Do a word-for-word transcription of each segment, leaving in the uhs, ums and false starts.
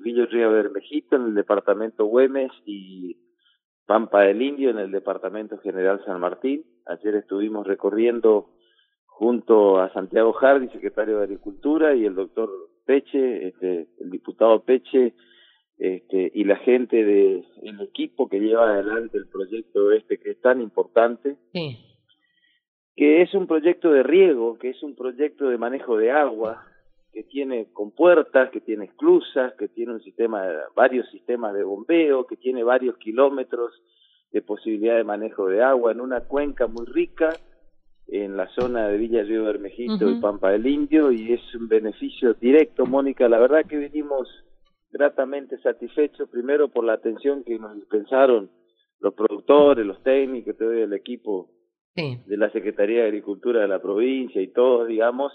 Villa Río Bermejito en el departamento Güemes y Pampa del Indio en el departamento General San Martín. Ayer estuvimos recorriendo junto a Santiago Hardy, secretario de Agricultura, y el doctor Peche, este, el diputado Peche, este, y la gente del equipo que lleva adelante el proyecto este que es tan importante, sí. que es un proyecto de riego, que es un proyecto de manejo de agua, que tiene compuertas, que tiene esclusas, que tiene un sistema, varios sistemas de bombeo, que tiene varios kilómetros de posibilidad de manejo de agua en una cuenca muy rica en la zona de Villa Río Bermejito Uh-huh. y Pampa del Indio, y es un beneficio directo, Mónica. La verdad que venimos gratamente satisfechos, primero por la atención que nos dispensaron los productores, los técnicos, todo el equipo sí. de la Secretaría de Agricultura de la provincia y todos, digamos,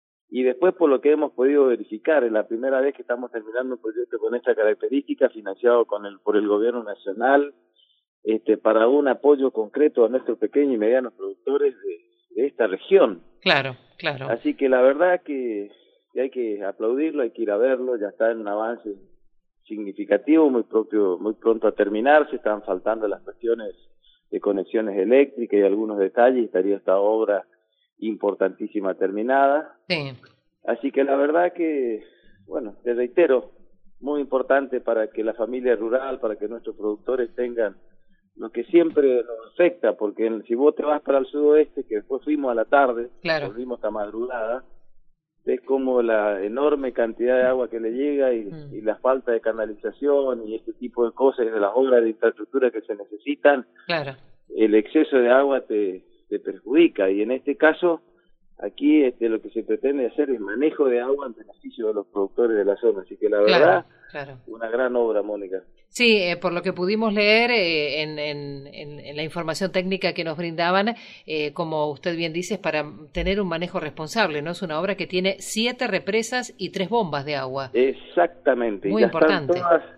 y después por lo que hemos podido verificar. Es la primera vez que estamos terminando un proyecto con esta característica, financiado con el por el gobierno nacional, este para un apoyo concreto a nuestros pequeños y medianos productores de, de esta región. Claro, claro. Así que la verdad que, que hay que aplaudirlo, hay que ir a verlo, ya está en un avance significativo, muy propio, muy pronto a terminarse. Están faltando las cuestiones de conexiones eléctricas y algunos detalles, estaría esta obra importantísima terminada. Sí. Así que la verdad que, bueno, te reitero, muy importante para que la familia rural, para que nuestros productores tengan lo que siempre nos afecta, porque en, si vos te vas para el sudoeste, que después fuimos a la tarde, claro. volvimos hasta madrugada, ves como la enorme cantidad de agua que le llega y, mm. y la falta de canalización y este tipo de cosas y de las obras de infraestructura que se necesitan, claro. el exceso de agua te, te perjudica, y en este caso aquí este, lo que se pretende hacer es manejo de agua en beneficio de los productores de la zona. Así que la verdad, claro, claro. una gran obra, Mónica. Sí, eh, por lo que pudimos leer eh, en, en, en, en la información técnica que nos brindaban, eh, como usted bien dice, es para tener un manejo responsable, ¿no? Es una obra que tiene siete represas y tres bombas de agua. Exactamente. Muy y ya importante. Están todas,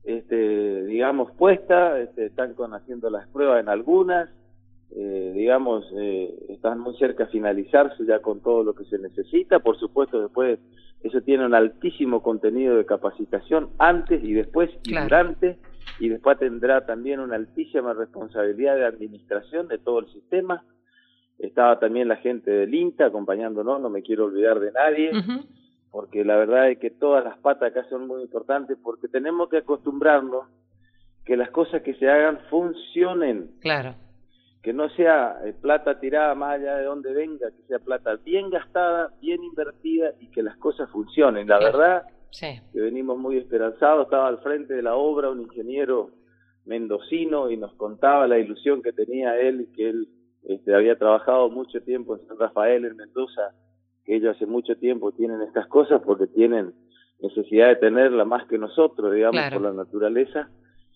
este, digamos, puestas, este, están con, haciendo las pruebas en algunas, eh, digamos, eh, están muy cerca a finalizarse ya con todo lo que se necesita. Por supuesto, después eso tiene un altísimo contenido de capacitación antes y después y claro. durante, y después tendrá también una altísima responsabilidad de administración de todo el sistema. Estaba también la gente del INTA acompañándonos, no me quiero olvidar de nadie, uh-huh. porque la verdad es que todas las patas acá son muy importantes, porque tenemos que acostumbrarnos que las cosas que se hagan funcionen. Claro. Que no sea eh, plata tirada más allá de donde venga, que sea plata bien gastada, bien invertida y que las cosas funcionen. La claro. verdad sí. que venimos muy esperanzados. Estaba al frente de la obra un ingeniero mendocino y nos contaba la ilusión que tenía él, que él este, había trabajado mucho tiempo en San Rafael, en Mendoza, que ellos hace mucho tiempo tienen estas cosas porque tienen necesidad de tenerla más que nosotros, digamos, claro. por la naturaleza.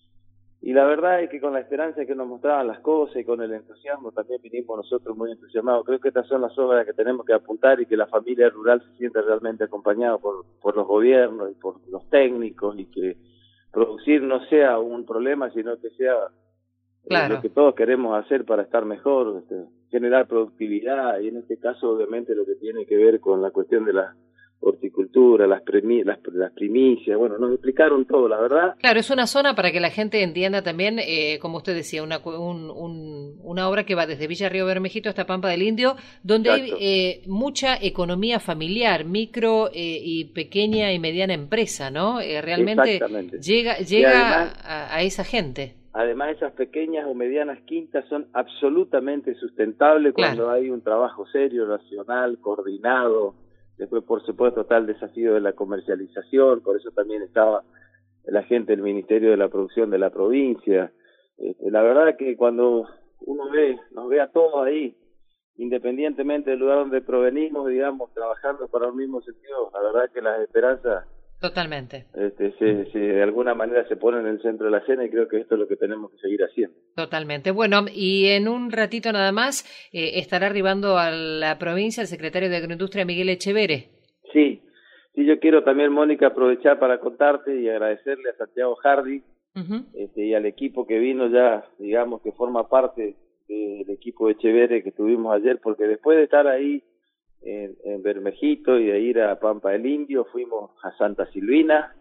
Y la verdad es que con la esperanza que nos mostraban las cosas y con el entusiasmo también vinimos nosotros muy entusiasmados. Creo que estas son las obras que tenemos que apuntar y que la familia rural se sienta realmente acompañada por, por los gobiernos y por los técnicos, y que producir no sea un problema, sino que sea claro. eh, lo que todos queremos hacer para estar mejor, este, generar productividad, y en este caso obviamente lo que tiene que ver con la cuestión de la horticultura, las, premi las, las primicias. Bueno, nos explicaron todo, la verdad. Claro, es una zona para que la gente entienda también, eh, como usted decía, una, un, un, una obra que va desde Villa Río Bermejito hasta Pampa del Indio, donde Exacto. hay eh, mucha economía familiar, micro eh, y pequeña y mediana empresa, ¿no? Eh, realmente llega, llega además, a, a esa gente. Además, esas pequeñas o medianas quintas son absolutamente sustentables cuando claro. hay un trabajo serio, racional, coordinado. Después, por supuesto, está el desafío de la comercialización, por eso también estaba la gente del Ministerio de la Producción de la provincia. Este, la verdad que cuando uno ve, nos ve a todos ahí, independientemente del lugar donde provenimos, digamos, trabajando para un mismo sentido, la verdad que las esperanzas Totalmente. Este, se, se, de alguna manera se ponen en el centro de la escena, y creo que esto es lo que tenemos que seguir haciendo. Totalmente. Bueno, y en un ratito nada más eh, estará arribando a la provincia el secretario de Agroindustria, Miguel Echeverre. Sí, sí, yo quiero también, Mónica, aprovechar para contarte y agradecerle a Santiago Hardy uh-huh. este, y al equipo que vino ya, digamos, que forma parte del equipo de Echeverre que tuvimos ayer, porque después de estar ahí En, en Bermejito y de ir a Pampa del Indio, fuimos a Santa Silvina,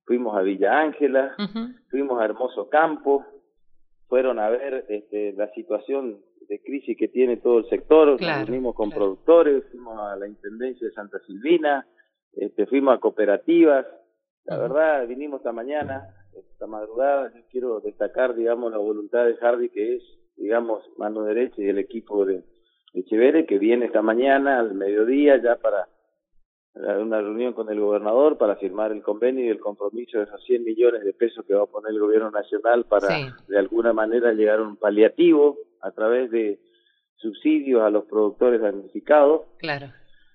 fuimos a Villa Ángela, uh-huh. fuimos a Hermoso Campo, fueron a ver este, la situación de crisis que tiene todo el sector, claro, nos reunimos con claro. productores, fuimos a la Intendencia de Santa Silvina, este, fuimos a cooperativas, la uh-huh. verdad vinimos esta mañana, esta madrugada. Yo quiero destacar, digamos, la voluntad de Hardy, que es, digamos, mano derecha, y el equipo de, de Echeverri, que viene esta mañana al mediodía ya para una reunión con el gobernador para firmar el convenio y el compromiso de esos cien millones de pesos que va a poner el gobierno nacional para, sí. de alguna manera, llegar a un paliativo a través de subsidios a los productores damnificados. Claro.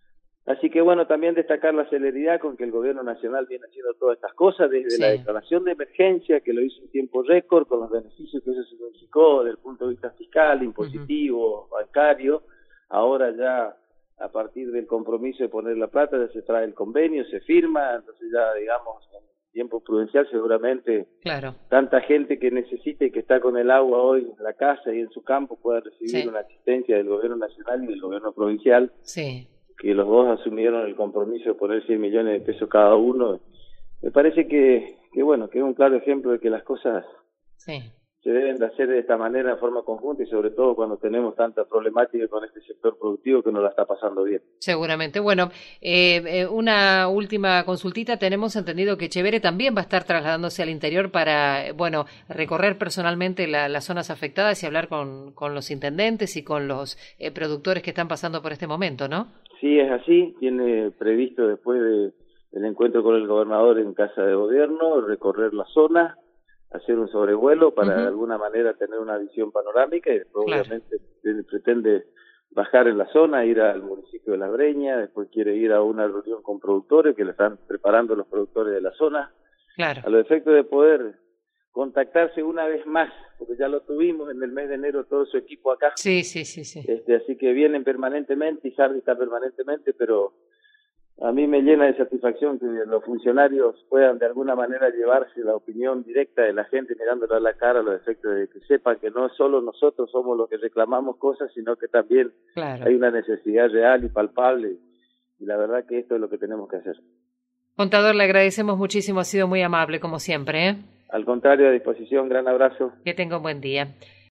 Así que, bueno, también destacar la celeridad con que el gobierno nacional viene haciendo todas estas cosas, desde sí. la declaración de emergencia, que lo hizo en tiempo récord, con los beneficios que eso significó desde el punto de vista fiscal, impositivo, uh-huh. bancario. Ahora ya, a partir del compromiso de poner la plata, ya se trae el convenio, se firma, entonces ya, digamos, en tiempo prudencial seguramente claro. tanta gente que necesite y que está con el agua hoy en la casa y en su campo pueda recibir sí. una asistencia del gobierno nacional y del gobierno provincial, sí. que los dos asumieron el compromiso de poner cien millones de pesos cada uno. Me parece que, que bueno, que es un claro ejemplo de que las cosas sí. se deben de hacer de esta manera, de forma conjunta, y sobre todo cuando tenemos tanta problemática con este sector productivo que no la está pasando bien. Seguramente. Bueno, eh, eh, una última consultita. Tenemos entendido que Echeverri también va a estar trasladándose al interior para, bueno, recorrer personalmente la, las zonas afectadas y hablar con, con los intendentes y con los eh, productores que están pasando por este momento, ¿no? Sí, es así. Tiene previsto, después de, del encuentro con el gobernador en Casa de Gobierno, recorrer la zona, hacer un sobrevuelo para uh-huh. de alguna manera tener una visión panorámica, y después claro. obviamente pretende bajar en la zona, ir al municipio de La Breña, después quiere ir a una reunión con productores que le están preparando los productores de la zona, claro. a los efectos de poder contactarse una vez más, porque ya lo tuvimos en el mes de enero todo su equipo acá. Sí, sí, sí, sí. Este, así que vienen permanentemente y Hardy está permanentemente, pero a mí me llena de satisfacción que los funcionarios puedan de alguna manera llevarse la opinión directa de la gente mirándolo a la cara, a los efectos de que sepan que no solo nosotros somos los que reclamamos cosas, sino que también claro. hay una necesidad real y palpable, y la verdad que esto es lo que tenemos que hacer. Contador, le agradecemos muchísimo, ha sido muy amable como siempre, ¿eh? Al contrario, a disposición, gran abrazo. Que tenga un buen día.